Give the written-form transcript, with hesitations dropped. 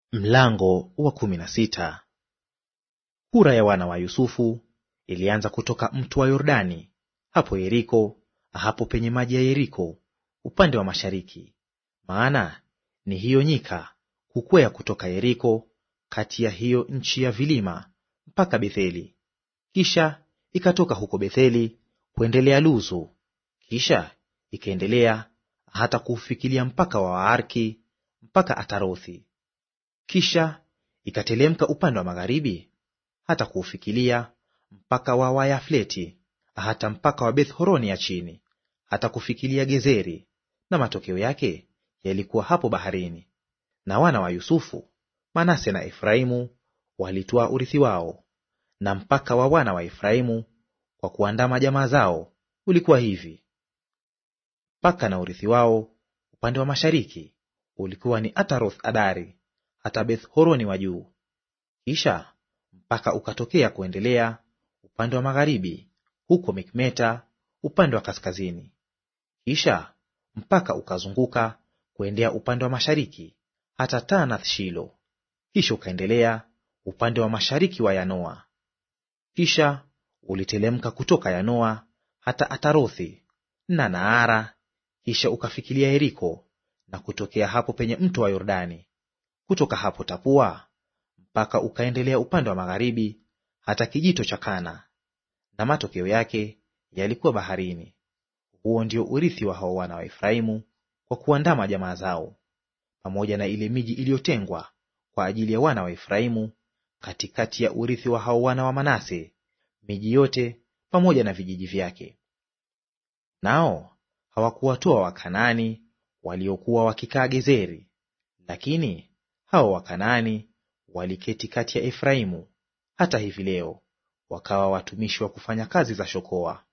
Mlango wa 16. Kura ya wana wa Yusufu ilianza kutoka mto wa Yordani hapo Yeriko, hapo penye maji ya Yeriko upande wa mashariki. Maana ni hiyo nyika kukwea kutoka Yeriko kati ya hiyo nchi ya vilima mpaka Betheli. Kisha ikatoka huko Betheli kuendelea Luzu, kisha ikaendelea hata kuufikilia mpaka wa Waariki mpaka Atarothi. Kisha ikatelemka upande wa magharibi hata kuufikilia mpaka wa Wayafleti, hata mpaka wa Beth-horoni ya chini, hata kufikilia Gezeri, na matokeo yake yalikuwa hapo baharini. Na wana wa Yusufu, Manase na Efraimu, walitwaa urithi wao. Na mpaka wa wana wa Efraimu kwa kuandama jamaa zao ulikuwa hivi: mpaka na urithi wao upande wa mashariki ulikuwa ni Ataroth Adari hata Beth-horoni wa juu. Kisha mpaka ukatokea kuendelea upande wa magharibi huko Mikmeta upande wa kaskazini. Kisha mpaka ukazunguka kuendea upande wa mashariki hata Taanath Shilo. Kisha ukaendelea upande wa mashariki wa Yanoa. Kisha ulitelemka kutoka Yanoa hata Atarothi na Naara, kisha ukafikilia Yeriko na kutokea hapo penye mto wa Yordani. Kutoka hapo Tapua mpaka ukaendelea upande wa magharibi hata kijito cha Kana, na matokeo yake yalikuwa baharini. Huo ndio urithi wa hao wana wa Efraimu kwa kuandama jamaa zao, pamoja na ile miji iliyotengwa kwa ajili ya wana wa Efraimu katikati ya urithi wa hao wana wa Manase, miji yote pamoja na vijiji vyake. Nao hawakuwatoa Wakanaani waliokuwa wakikaa Gezeri, lakini hao Wakanaani waliketi kati ya Efraimu hata hivi leo, wakawa watumishi wa kufanya kazi za shokoa.